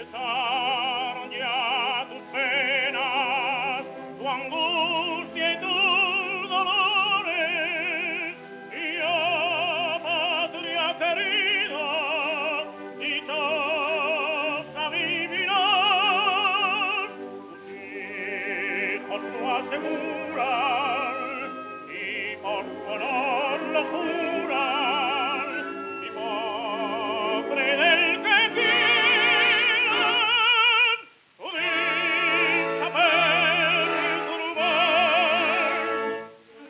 cesaron ya tus penas, tu angustia y tus dolores, y a patria querida, dichosa vivirás. Tus hijos lo aseguran, y por su honor lo juran, y pobre del que quieran su dicha perturbar.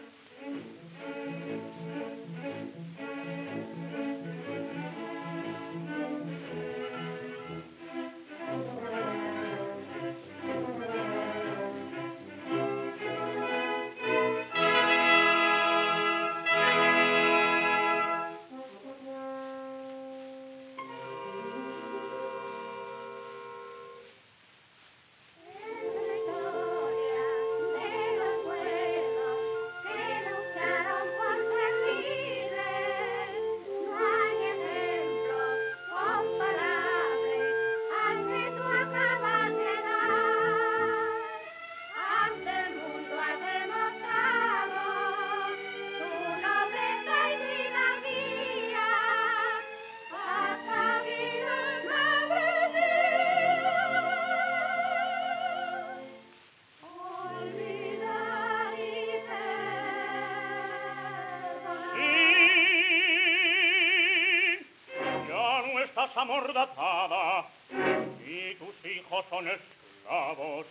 Estás amordatada y tus hijos son esclavos.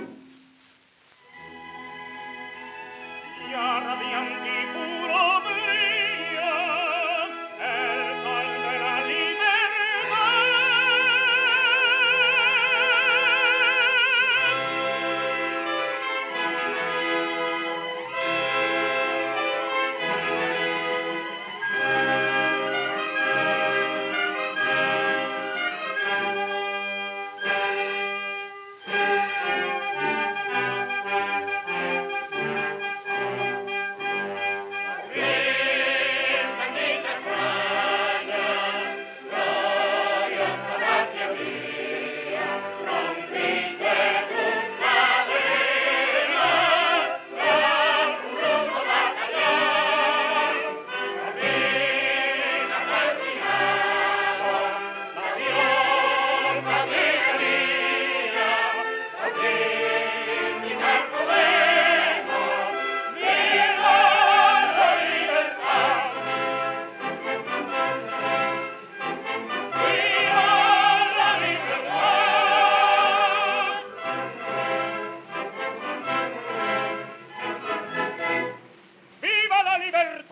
Ya radiante y puro brilla el sol de la libertad.